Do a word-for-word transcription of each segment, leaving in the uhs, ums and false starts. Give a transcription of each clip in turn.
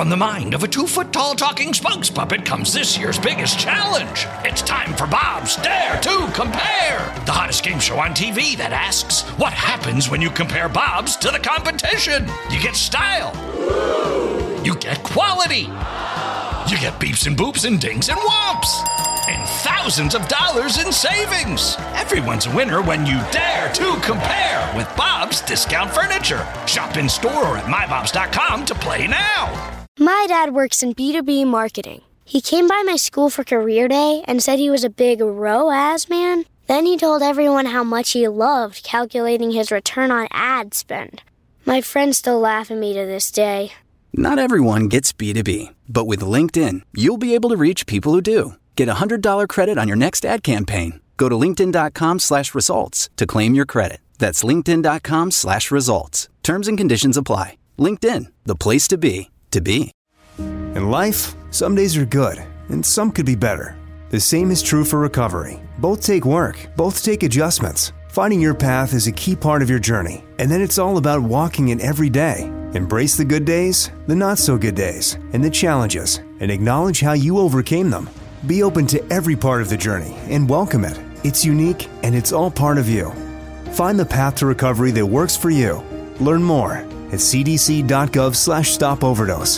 From the mind of a two-foot-tall talking spokes puppet comes this year's biggest challenge. It's time for Bob's Dare to Compare, the hottest game show on T V that asks, what happens when you compare Bob's to the competition? You get style. You get quality. You get beeps and boops and dings and whomps. And thousands of dollars in savings. Everyone's a winner when you dare to compare with Bob's Discount Furniture. Shop in store or at my bobs dot com to play now. My dad works in B two B marketing. He came by my school for career day and said he was a big R O A S man. Then he told everyone how much he loved calculating his return on ad spend. My friends still laugh at me to this day. Not everyone gets B two B, but with LinkedIn, you'll be able to reach people who do. Get a one hundred dollars credit on your next ad campaign. Go to linkedin.com slash results to claim your credit. That's linkedin.com slash results. Terms and conditions apply. LinkedIn, the place to be, to be. In life, some days are good, and some could be better. The same is true for recovery. Both take work, both take adjustments. Finding your path is a key part of your journey, and then it's all about walking it every day. Embrace the good days, the not-so-good days, and the challenges, and acknowledge how you overcame them. Be open to every part of the journey and welcome it. It's unique, and it's all part of you. Find the path to recovery that works for you. Learn more at cdc.gov slash stop overdose.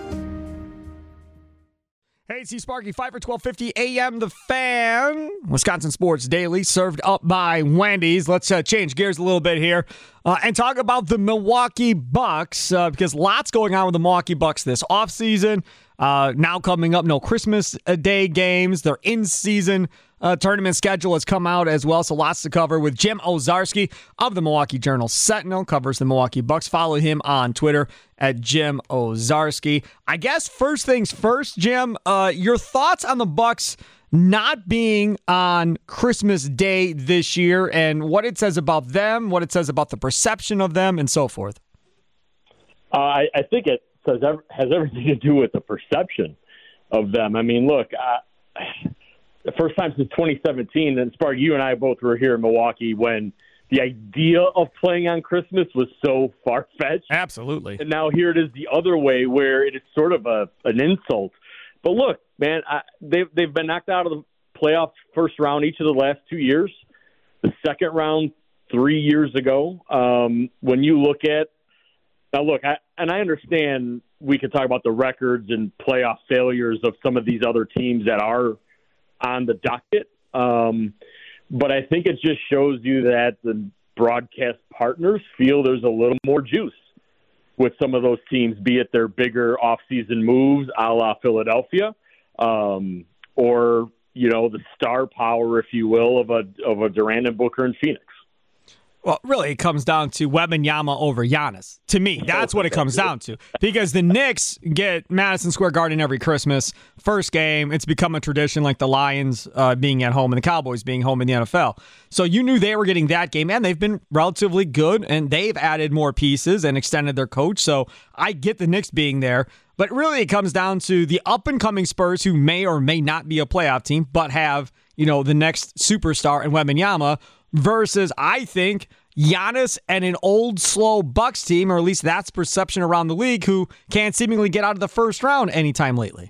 Hey, it's Sparky, five for twelve fifty A M The Fan. Wisconsin Sports Daily, served up by Wendy's. Let's uh, change gears a little bit here uh, and talk about the Milwaukee Bucks uh, because lots going on with the Milwaukee Bucks this offseason. Uh, now coming up, no Christmas Day games. Their in-season uh, tournament schedule has come out as well, so lots to cover with Jim Owczarski of the Milwaukee Journal-Sentinel, covers the Milwaukee Bucks. Follow him on Twitter at Jim Owczarski. I guess first things first, Jim, uh, your thoughts on the Bucks not being on Christmas Day this year and what it says about them, what it says about the perception of them, and so forth. Uh, I, I think it says has everything to do with the perception of them. I mean, look, uh, the first time since twenty seventeen, and Spark, you and I both were here in Milwaukee when the idea of playing on Christmas was so far-fetched. Absolutely. And now here it is the other way where it is sort of a an insult. But look, man, I, they've, they've been knocked out of the playoff first round each of the last two years. The second round three years ago. Um, when you look at Now, look, I, and I understand we could talk about the records and playoff failures of some of these other teams that are on the docket. Um, but I think it just shows you that the broadcast partners feel there's a little more juice with some of those teams, be it their bigger offseason moves a la Philadelphia um, or, you know, the star power, if you will, of a, of a Durant and Booker in Phoenix. Well, really, it comes down to Wembanyama over Giannis. To me, that's what it comes down to. Because the Knicks get Madison Square Garden every Christmas. First game, it's become a tradition like the Lions uh, being at home and the Cowboys being home in the N F L. So you knew they were getting that game, and they've been relatively good, and they've added more pieces and extended their coach. So I get the Knicks being there. But really, it comes down to the up-and-coming Spurs who may or may not be a playoff team, but have, you know, the next superstar in Wembanyama, versus, I think, Giannis and an old, slow Bucks team, or at least that's perception around the league, who can't seemingly get out of the first round anytime lately.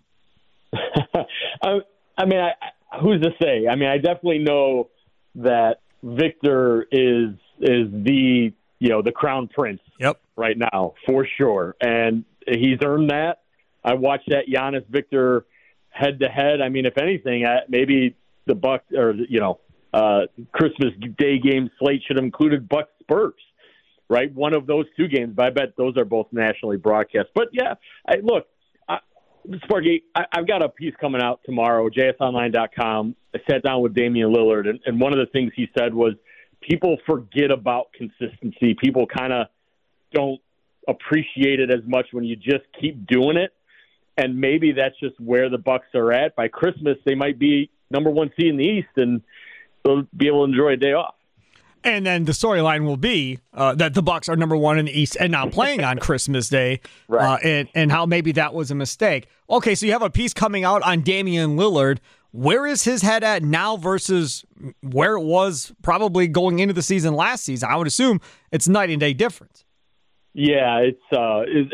I, I mean, I, who's to say? I mean, I definitely know that Victor is is the, you know, the crown prince yep. right now, for sure. And he's earned that. I watched that Giannis Victor head-to-head. I mean, if anything, maybe the Bucks, or, you know, Uh, Christmas Day game slate should have included Bucks Spurs, right? One of those two games, but I bet those are both nationally broadcast. But yeah, I, look, I, Sparky, I, I've got a piece coming out tomorrow, j s online dot com. I sat down with Damian Lillard, and, and one of the things he said was people forget about consistency. People kind of don't appreciate it as much when you just keep doing it. And maybe that's just where the Bucks are at. By Christmas, they might be number one seed in the East, and they'll be able to enjoy a day off. And then the storyline will be uh, that the Bucks are number one in the East and not playing on Christmas Day, right. uh, and, and how maybe that was a mistake. Okay, so you have a piece coming out on Damian Lillard. Where is his head at now versus where it was probably going into the season last season? I would assume it's night and day difference. Yeah, it's uh, it, it,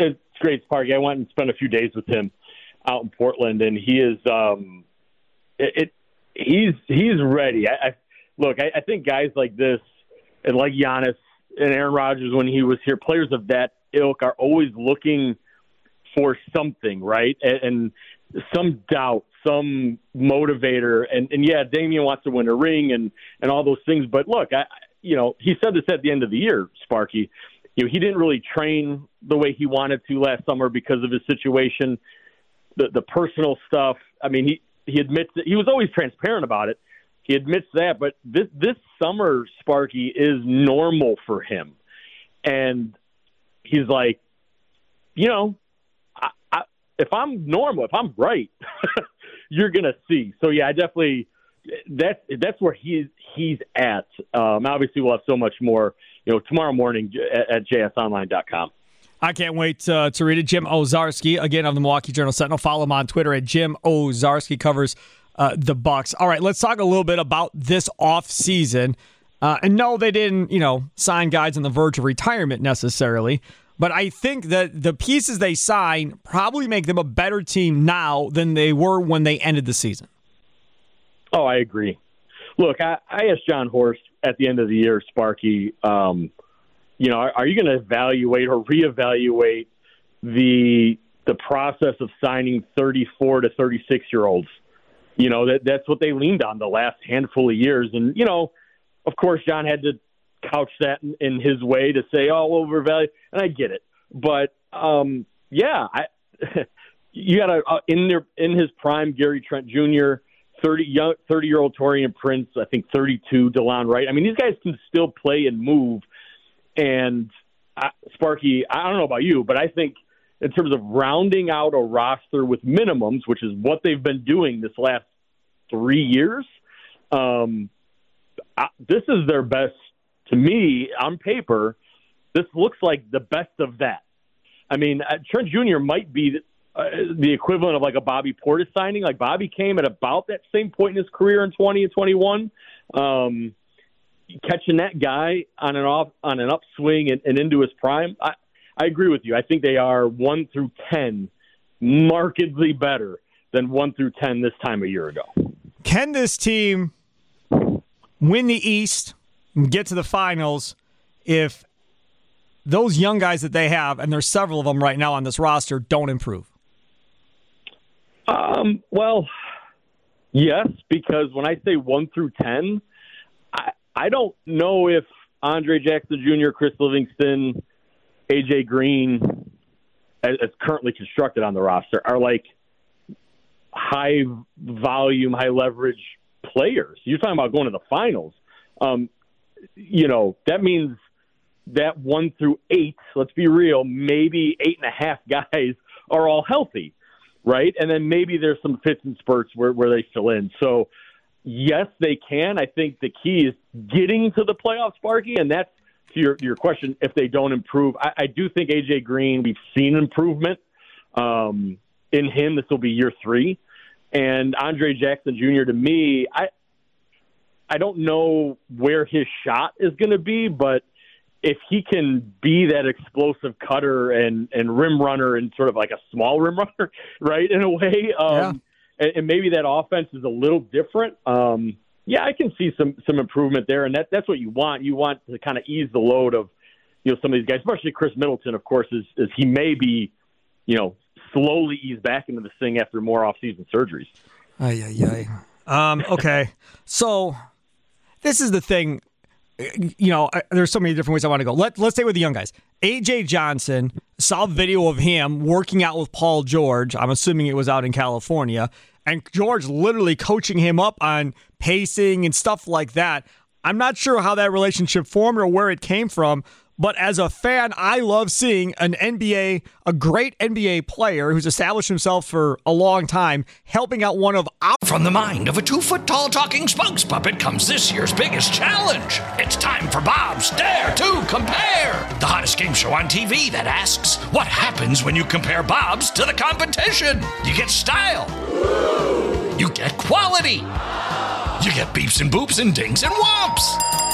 great, Sparky. I went and spent a few days with him out in Portland, and he is um, it, it. He's he's ready. I, I look. I, I think guys like this, and like Giannis and Aaron Rodgers when he was here, players of that ilk are always looking for something, right? And, and some doubt, some motivator, and, and yeah, Damian wants to win a ring and, and all those things. But look, I, you know, he said this at the end of the year, Sparky. You know, he didn't really train the way he wanted to last summer because of his situation, the the personal stuff. I mean, he he admits that he was always transparent about it. He admits that, but this this summer, Sparky, is normal for him, and he's like, you know, I, I, if I'm normal, if I'm right, you're gonna see. So yeah, I definitely that's that's where he's he's at. Um, obviously, we'll have so much more, you know, tomorrow morning at, at j s online dot com. I can't wait uh, to read it. Jim Owczarski, again, of the Milwaukee Journal-Sentinel. Follow him on Twitter at Jim Owczarski. Covers uh, the Bucks. All right, let's talk a little bit about this offseason. Uh, and no, they didn't, you know, sign guys on the verge of retirement necessarily. But I think that the pieces they sign probably make them a better team now than they were when they ended the season. Oh, I agree. Look, I, I asked John Horst at the end of the year, Sparky, um, you know, are, are you going to evaluate or reevaluate the the process of signing thirty-four to thirty-six-year-olds? You know, that that's what they leaned on the last handful of years. And, you know, of course, John had to couch that in, in his way to say, oh, overvalued, and I get it. But, um, yeah, I, you got to, uh, in their in his prime, Gary Trent Junior, thirty young thirty-year-old Taurean Prince, I think thirty-two, DeLon Wright. I mean, these guys can still play and move. And, I, Sparky, I don't know about you, but I think in terms of rounding out a roster with minimums, which is what they've been doing this last three years, um, I, this is their best, to me, on paper, this looks like the best of that. I mean, uh, Trent Junior might be the, uh, the equivalent of like a Bobby Portis signing. Like Bobby came at about that same point in his career in twenty and twenty-one. Um, catching that guy on an off on an upswing and, and into his prime, I, I agree with you. I think they are one through ten markedly better than one through ten this time a year ago. Can this team win the East and get to the finals if those young guys that they have, and there's several of them right now on this roster, don't improve? Um, well, yes, because when I say one through ten, I, I don't know if Andre Jackson Junior, Chris Livingston, A J Green, as, as currently constructed on the roster, are like high volume, high leverage players. You're talking about going to the finals. Um, you know, that means that one through eight, let's be real, maybe eight and a half guys are all healthy, right? And then maybe there's some fits and spurts where, where they fill in. So, yes, they can. I think the key is getting to the playoffs, Sparky, and that's to your, your question, if they don't improve. I, I do think A J Green, we've seen improvement um, in him. This will be year three. And Andre Jackson Junior, to me, I I don't know where his shot is going to be, but if he can be that explosive cutter and, and rim runner and sort of like a small rim runner, right, in a way, um, yeah. and, and maybe that offense is a little different, um, yeah, I can see some some improvement there, and that that's what you want. You want to kind of ease the load of, you know, some of these guys, especially Chris Middleton, of course, is, is he may be, you know, slowly ease back into the thing after more off-season surgeries. Ay, ay, ay. Um, okay, so this is the thing. You know, there's so many different ways I want to go. Let, let's stay with the young guys. A J Johnson, saw a video of him working out with Paul George. I'm assuming it was out in California. And George literally coaching him up on pacing and stuff like that. I'm not sure how that relationship formed or where it came from. But as a fan, I love seeing an N B A, a great N B A player who's established himself for a long time, helping out one of our... From the mind of a two-foot-tall talking spokes puppet comes this year's biggest challenge. It's time for Bob's Dare to Compare, the hottest game show on T V that asks, what happens when you compare Bob's to the competition? You get style. You get quality. You get beeps and boops and dings and whomps.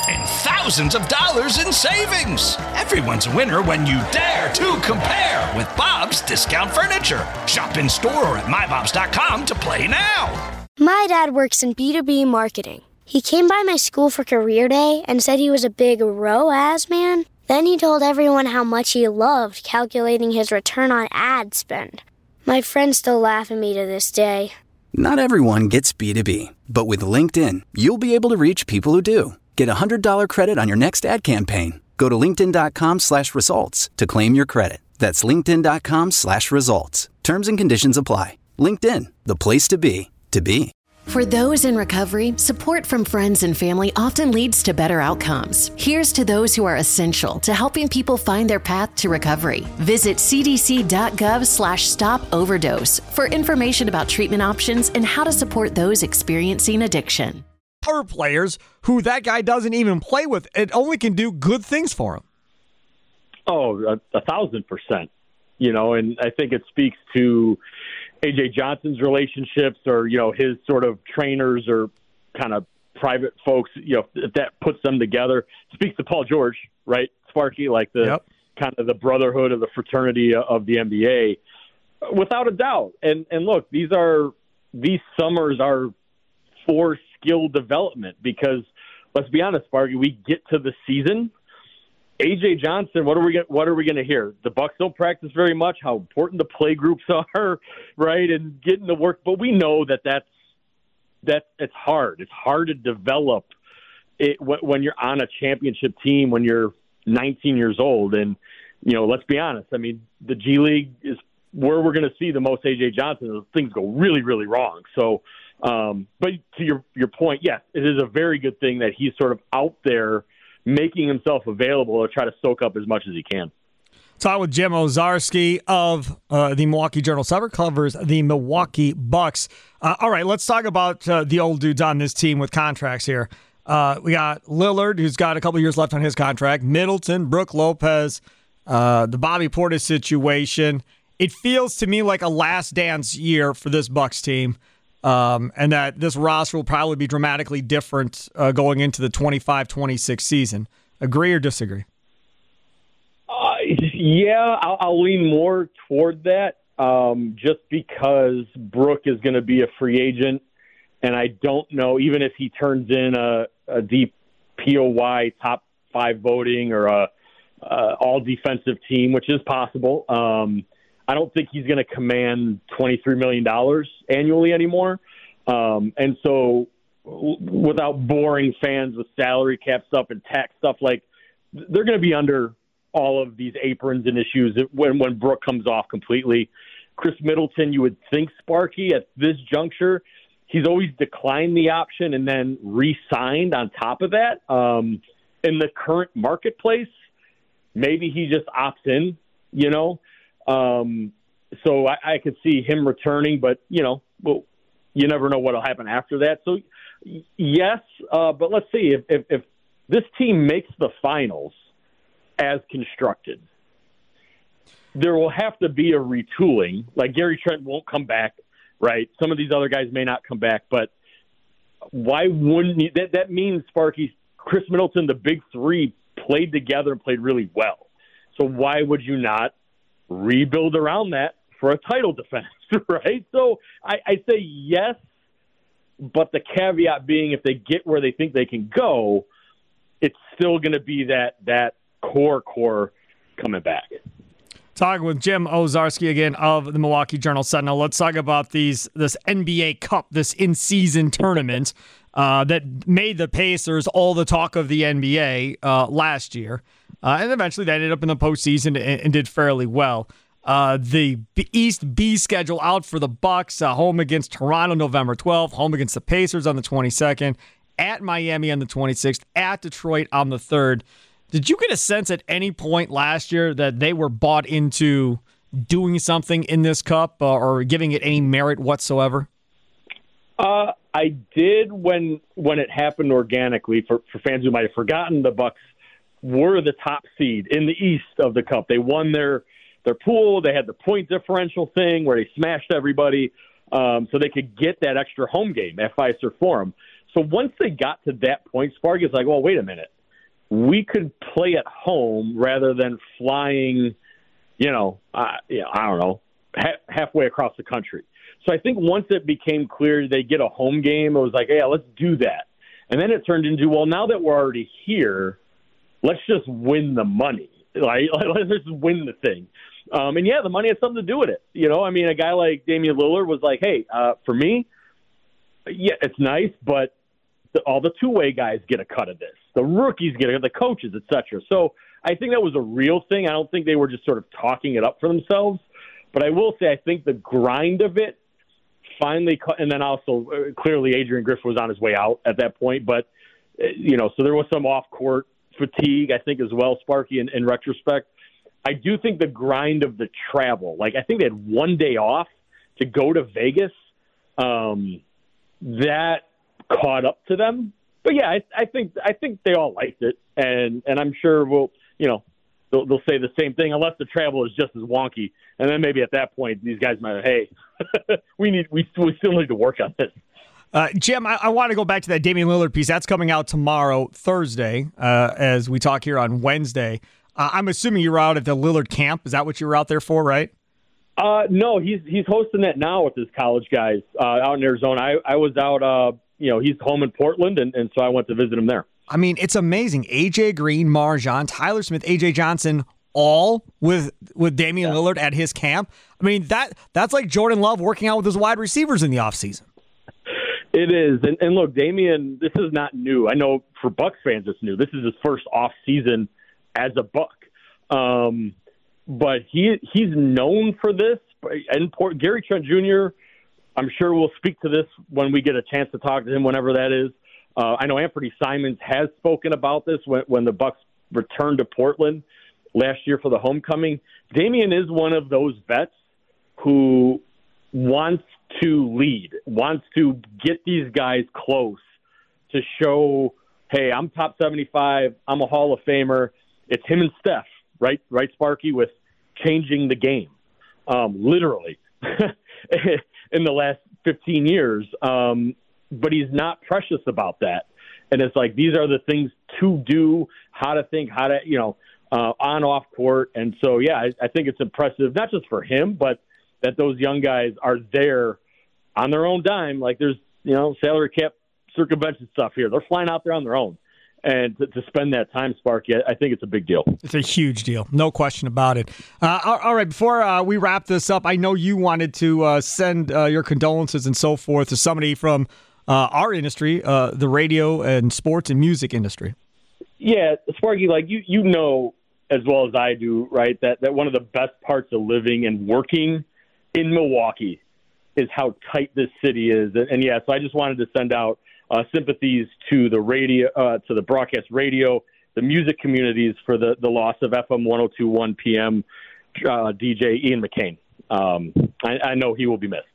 and thousands of dollars in savings. Everyone's a winner when you dare to compare with Bob's Discount Furniture. Shop in store or at my bobs dot com to play now. My dad works in B two B marketing. He came by my school for career day and said he was a big R O A S man. Then he told everyone how much he loved calculating his return on ad spend. My friends still laugh at me to this day. Not everyone gets B two B, but with LinkedIn, you'll be able to reach people who do. Get a one hundred dollars credit on your next ad campaign. Go to linkedin dot com slash results to claim your credit. That's linkedin dot com slash results. Terms and conditions apply. LinkedIn, the place to be, to be. For those in recovery, support from friends and family often leads to better outcomes. Here's to those who are essential to helping people find their path to recovery. Visit cdc.gov slash stop overdose for information about treatment options and how to support those experiencing addiction. Other players who that guy doesn't even play with, it only can do good things for him. Oh, a, a thousand percent. You know, and I think it speaks to A J Johnson's relationships, or, you know, his sort of trainers or kind of private folks, you know, if that puts them together. Speaks to Paul George, right? Sparky, like the yep. kind of the brotherhood of the fraternity of the N B A, without a doubt. And and look, these are these summers are for skill development, because let's be honest, Sparky, we get to the season. A J Johnson, what are we what are we going to hear? The Bucks don't practice very much. How important the play groups are, right? And getting the work, but we know that that's that it's hard. It's hard to develop it when you're on a championship team when you're nineteen years old. And you know, let's be honest. I mean, the G League is where we're going to see the most A J Johnson. Things go really, really wrong. So, um, but to your your point, yes, it is a very good thing that he's sort of out there, making himself available to try to soak up as much as he can. Talk with Jim Owczarski of uh, the Milwaukee Journal. Summer covers the Milwaukee Bucks. Uh, all right, let's talk about uh, the old dudes on this team with contracts here. Uh, we got Lillard, who's got a couple years left on his contract. Middleton, Brook Lopez, uh, the Bobby Portis situation. It feels to me like a last dance year for this Bucks team. Um, and that this roster will probably be dramatically different uh, going into the twenty-five twenty-six season. Agree or disagree? Uh, yeah, I'll, I'll lean more toward that, um, just because Brook is going to be a free agent, and I don't know, even if he turns in a, a deep P O Y top five voting or a, a all-defensive team, which is possible, um, I don't think he's going to command twenty-three million dollars annually anymore. Um, and so w- without boring fans with salary cap stuff and tax stuff, like they're going to be under all of these aprons and issues when, when Brook comes off completely. Chris Middleton, you would think, Sparky, at this juncture, he's always declined the option and then re-signed on top of that. Um, in the current marketplace, maybe he just opts in, you know? Um, so I, I could see him returning, but, you know, well, you never know what will happen after that. So, yes, uh, but let's see. If, if, if this team makes the finals as constructed, there will have to be a retooling. Like Gary Trent won't come back, right? Some of these other guys may not come back, but why wouldn't he? That, that means, Sparky, Chris Middleton, the big three, played together and played really well. So why would you not rebuild around that for a title defense, right? So I, I say yes, but the caveat being if they get where they think they can go, it's still going to be that that core core coming back. Talking with Jim Owczarski again of the Milwaukee Journal Sentinel. Let's talk about these this N B A Cup, this in-season tournament uh, that made the Pacers all the talk of the N B A uh, last year. Uh, and eventually they ended up in the postseason and, and did fairly well. Uh, the B- East B schedule out for the Bucks, uh, home against Toronto November twelfth, home against the Pacers on the twenty-second, at Miami on the twenty-sixth, at Detroit on the third. Did you get a sense at any point last year that they were bought into doing something in this cup uh, or giving it any merit whatsoever? Uh, I did when when it happened organically. For, for fans who might have forgotten, the Bucks were the top seed in the East of the Cup. They won their their pool. They had the point differential thing where they smashed everybody, um, so they could get that extra home game at Fiserv Forum. So once they got to that point, Sparky's like, well, wait a minute. we could play at home rather than flying, you know, uh, you know I don't know, ha- halfway across the country. So I think once it became clear they get a home game, it was like, yeah, let's do that. And then it turned into, well, now that we're already here, let's just win the money. Like, let's just win the thing. Um, and, yeah, the money has something to do with it. You know, I mean, a guy like Damian Lillard was like, hey, uh, for me, yeah, it's nice, but the, all the two-way guys get a cut of this. The rookies get it, the coaches, et cetera. So I think that was a real thing. I don't think they were just sort of talking it up for themselves. But I will say I think the grind of it finally – and then also uh, clearly Adrian Griffin was on his way out at that point. But, uh, you know, so there was some off-court fatigue, I think, as well, Sparky, in, in retrospect. I do think the grind of the travel, like I think they had one day off to go to Vegas, um, that caught up to them. But yeah, I, I think I think they all liked it, and and I'm sure we'll, you know, they'll, they'll say the same thing unless the travel is just as wonky, and then maybe at that point these guys might, hey, we need we we still need to work on this. Uh, Jim, I, I want to go back to that Damian Lillard piece. That's coming out tomorrow, Thursday, uh, as we talk here on Wednesday. Uh, I'm assuming you were out at the Lillard camp. Is that what you were out there for, right? Uh, no, he's he's hosting that now with his college guys uh, out in Arizona. I, I was out, uh, you know, he's home in Portland, and, and so I went to visit him there. I mean, it's amazing. A J Green, MarJon, Tyler Smith, A J Johnson, all with with Damian yeah. Lillard at his camp. I mean, that that's like Jordan Love working out with his wide receivers in the offseason. It is. And, and look, Damian, this is not new. I know for Bucs fans it's new. This is his first off season as a Buck. Um, but he he's known for this. And Port, Gary Trent Junior, I'm sure we'll speak to this when we get a chance to talk to him, whenever that is. Uh, I know Anthony Simons has spoken about this when, when the Bucs returned to Portland last year for the homecoming. Damian is one of those vets who wants to lead, wants to get these guys close to show, hey, I'm top seventy-five, I'm a Hall of Famer. It's him and Steph, right, right, Sparky, with changing the game, um, literally, in the last fifteen years. Um, but he's not precious about that. And it's like, these are the things to do, how to think, how to, you know, uh, on, off court. And so, yeah, I, I think it's impressive, not just for him, but that those young guys are there on their own dime. Like, there's, you know, salary cap circumvention stuff here. They're flying out there on their own. And to, to spend that time, Sparky, I think it's a big deal. It's a huge deal. No question about it. Uh, all, all right, before uh, we wrap this up, I know you wanted to uh, send uh, your condolences and so forth to somebody from uh, our industry, uh, the radio and sports and music industry. Yeah, Sparky, like you, you know as well as I do, right, that, that one of the best parts of living and working in Milwaukee is how tight this city is. And, and yeah, so I just wanted to send out uh, sympathies to the radio, uh, to the broadcast radio, the music communities for the, the loss of F M one oh two point one P M uh, D J Ian McCain. Um, I, I know he will be missed.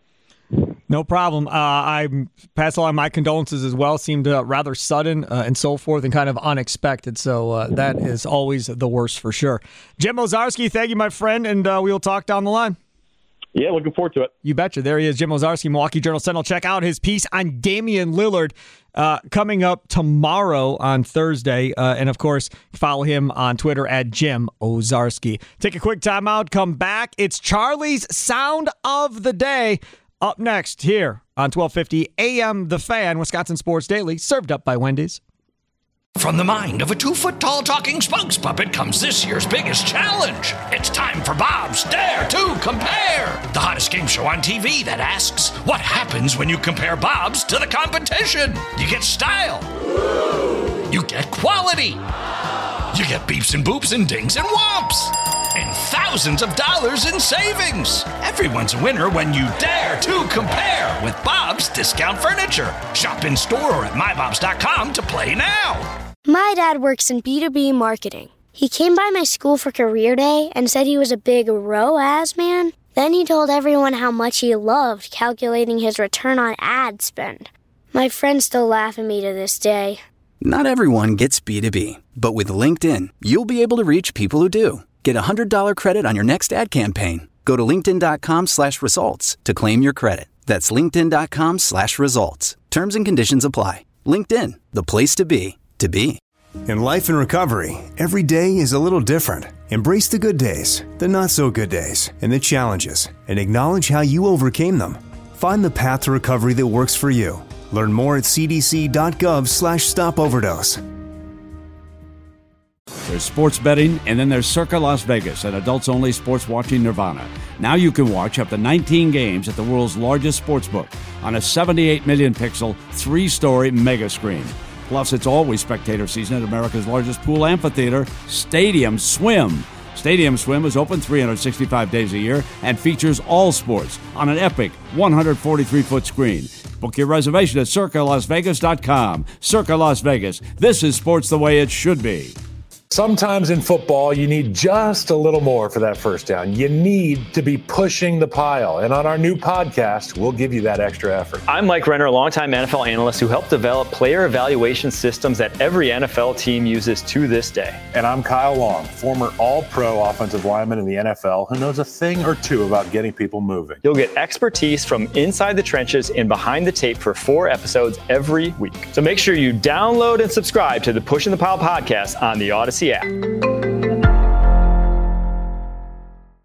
No problem. Uh, I pass along my condolences as well. Seemed uh, rather sudden uh, and so forth and kind of unexpected. So uh, that is always the worst for sure. Jim Owczarski, thank you, my friend, and uh, we will talk down the line. Yeah, looking forward to it. You betcha. There he is, Jim Owczarski, Milwaukee Journal Sentinel. Check out his piece on Damian Lillard uh, coming up tomorrow on Thursday. Uh, and, of course, follow him on Twitter at Jim Owczarski. Take a quick timeout. Come back. It's Charlie's Sound of the Day. Up next here on twelve fifty A M The Fan, Wisconsin Sports Daily, served up by Wendy's. From the mind of a two-foot-tall talking spokes puppet comes this year's biggest challenge. It's time for Bob's Dare to Compare, the hottest game show on T V that asks, what happens when you compare Bob's to the competition? You get style. You get quality. You get beeps and boops and dings and whomps. And thousands of dollars in savings. Everyone's a winner when you dare to compare with Bob's Discount Furniture. Shop in store or at my bobs dot com to play now. My dad works in B two B marketing. He came by my school for career day and said he was a big R O A S man. Then he told everyone how much he loved calculating his return on ad spend. My friends still laugh at me to this day. Not everyone gets B two B, but with LinkedIn, you'll be able to reach people who do. Get a one hundred dollars credit on your next ad campaign. Go to linkedin.com slash results to claim your credit. That's linkedin.com slash results. Terms and conditions apply. LinkedIn, the place to be, to be. In life and recovery, every day is a little different. Embrace the good days, the not so good days, and the challenges, and acknowledge how you overcame them. Find the path to recovery that works for you. Learn more at cdc.gov slash stop overdose. There's sports betting, and then there's Circa Las Vegas, an adults-only sports watching nirvana. Now you can watch up to nineteen games at the world's largest sportsbook on a seventy-eight million pixel, three-story mega screen. Plus, it's always spectator season at America's largest pool amphitheater, Stadium Swim. Stadium Swim is open three hundred sixty-five days a year and features all sports on an epic one hundred forty-three foot screen. Book your reservation at circa las vegas dot com. Circa Las Vegas. This is sports the way it should be. Sometimes in football, you need just a little more for that first down. You need to be pushing the pile. And on our new podcast, we'll give you that extra effort. I'm Mike Renner, a longtime N F L analyst who helped develop player evaluation systems that every N F L team uses to this day. And I'm Kyle Long, former all-pro offensive lineman in the N F L who knows a thing or two about getting people moving. You'll get expertise from inside the trenches and behind the tape for four episodes every week. So make sure you download and subscribe to the Pushing the Pile podcast on the Odyssey app.